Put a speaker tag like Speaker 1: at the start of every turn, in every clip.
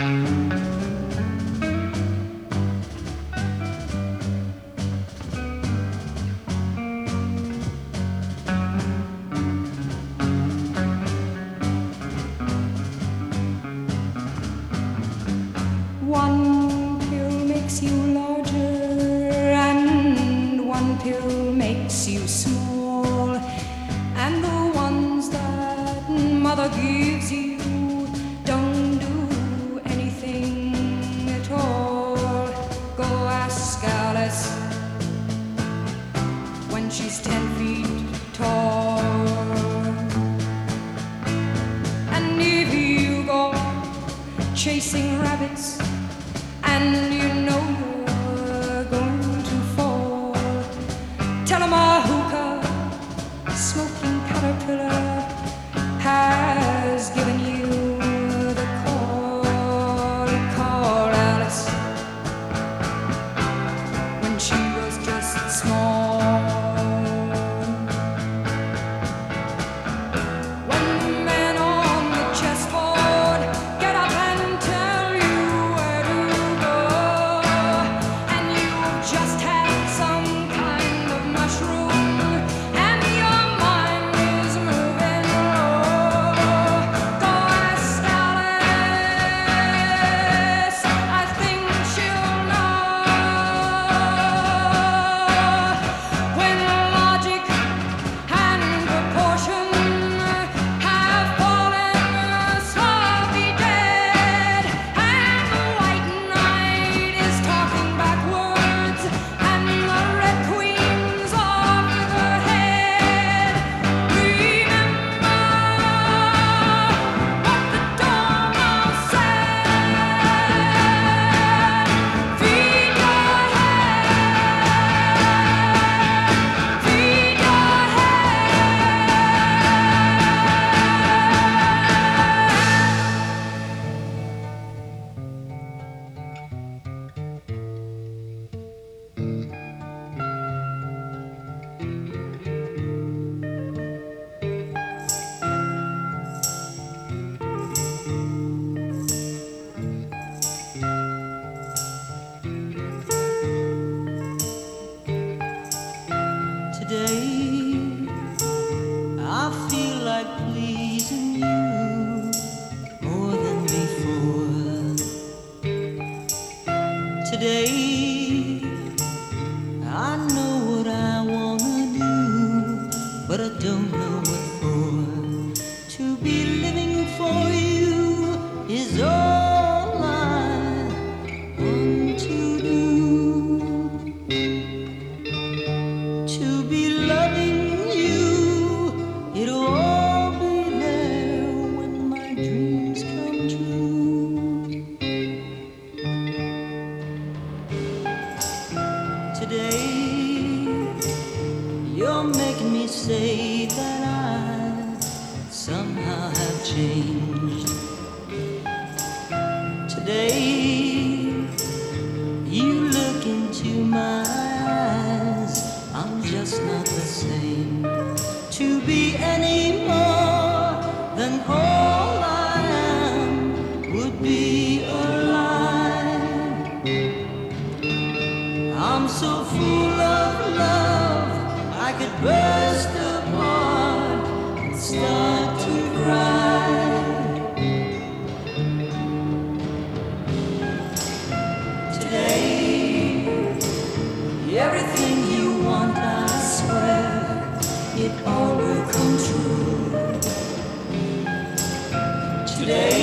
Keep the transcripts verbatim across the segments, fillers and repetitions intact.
Speaker 1: One pill makes you larger and one pill makes you small, and the ones that mother gives you don't do anything at all. Go ask Alice when she's ten feet tall. And if you go chasing rabbits and you know you're going to fall, tell 'em a hookah smoking caterpillar has given you the call. Call Alice when she was just small. When the men on the chessboard get up and tell you where to go, and you've just had some kind of mushroom and your mind is moving low, go ask Alice, I think she'll know. When logic and proportion have fallen sloppy dead, and the white knight is talking backwards, and the red queen's off with her head, remember what the Dormouse said. Feed your head, feed your
Speaker 2: Today, I feel like pleasing you more than before. Today, I know what I wanna do, but I don't know what for. To be living for you is all I want to do. To be loving you, it'll all be there when my dreams come true. Today, you're making me say that I somehow have changed. Today, you look into my eyes, I'm just not the same. To be any more than all I am would be a lie. I'm so full of love, I could burst apart and start to cry. Today, everything you want, I swear, it all will come true. Today,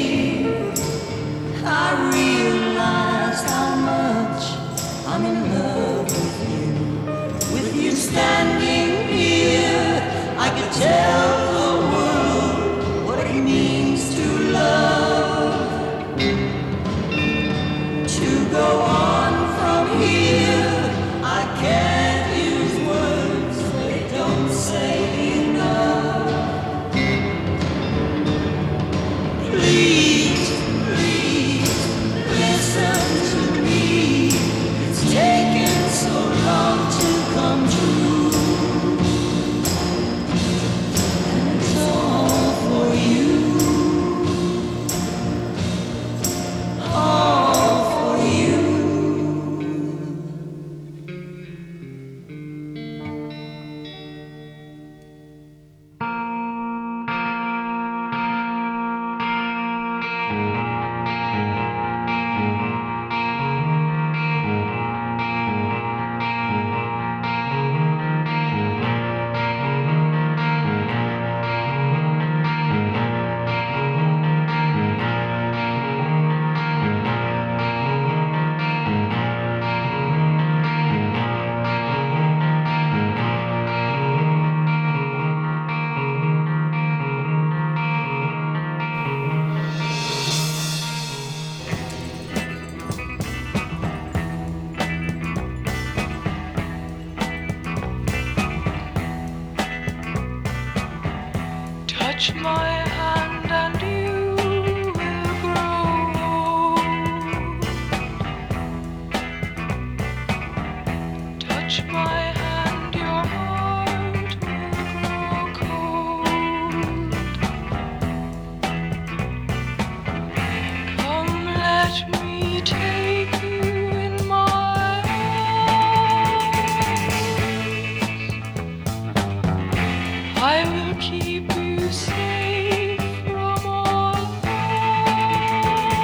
Speaker 2: I realize how much I'm in love with you. With you standing here, I could tell the world
Speaker 1: Touch my hand and you will grow. Touch my hand, your heart will grow cold. Come, let me take you in my arms. I will keep you safe from all harms.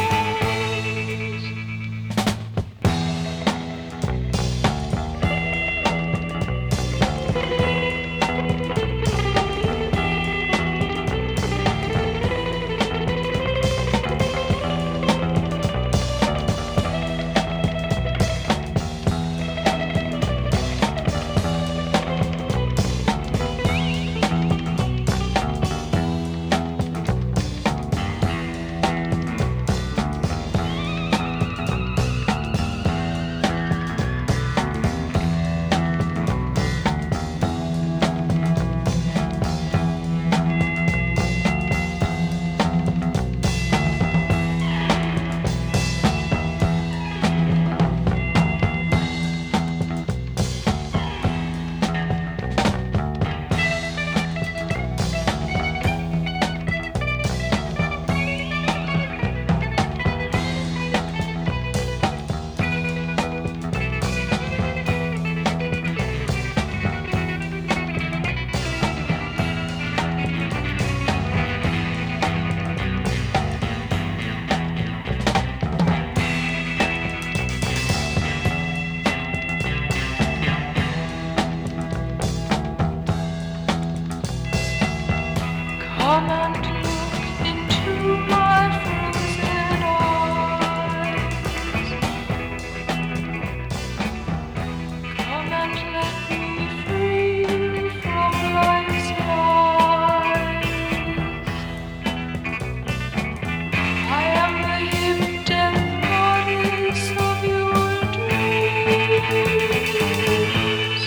Speaker 1: Come and look into my frozen eyes. Come and let me free from life's lies. I am the hip death goddess of your dreams.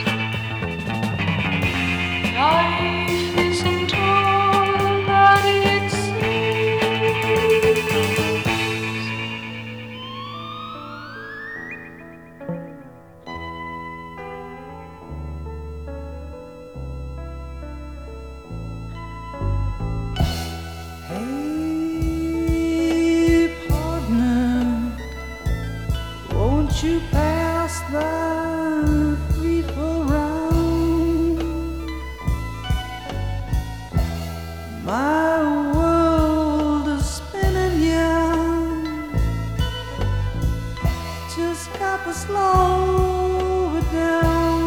Speaker 1: Life isn't all that it seems.
Speaker 2: Hey, partner, won't you pass the thief around? My world is spinning, yeah. Just got to slow it down.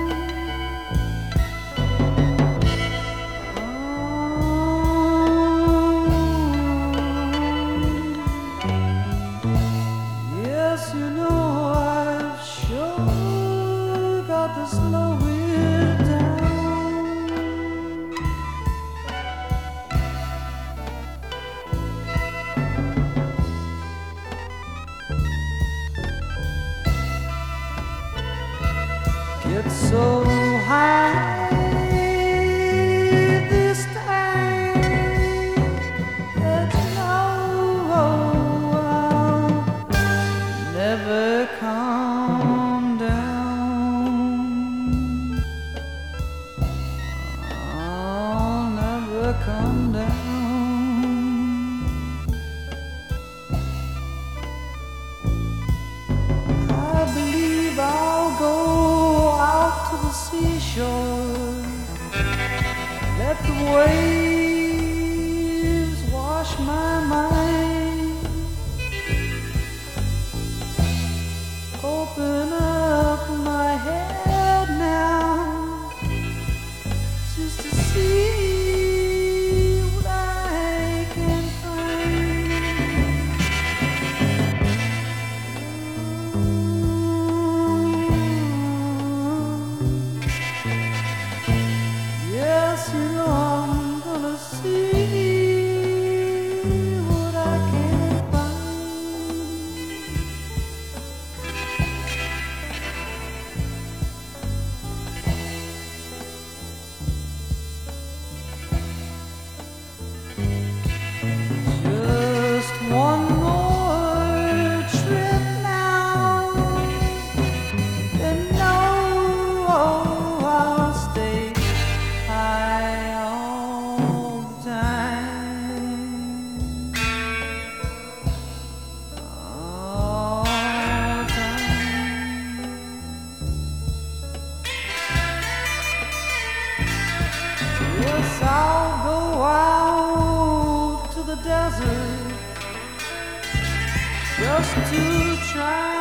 Speaker 2: Yes, you know I've sure got to slow it down. Get so high this time that you know I'll never calm down. I'll never calm down. I believe I'll go out to the seashore. Let the waves wash my mind. Open up my head now, just to see what I can find. Yes, you know I'm gonna see what I can find. just to try.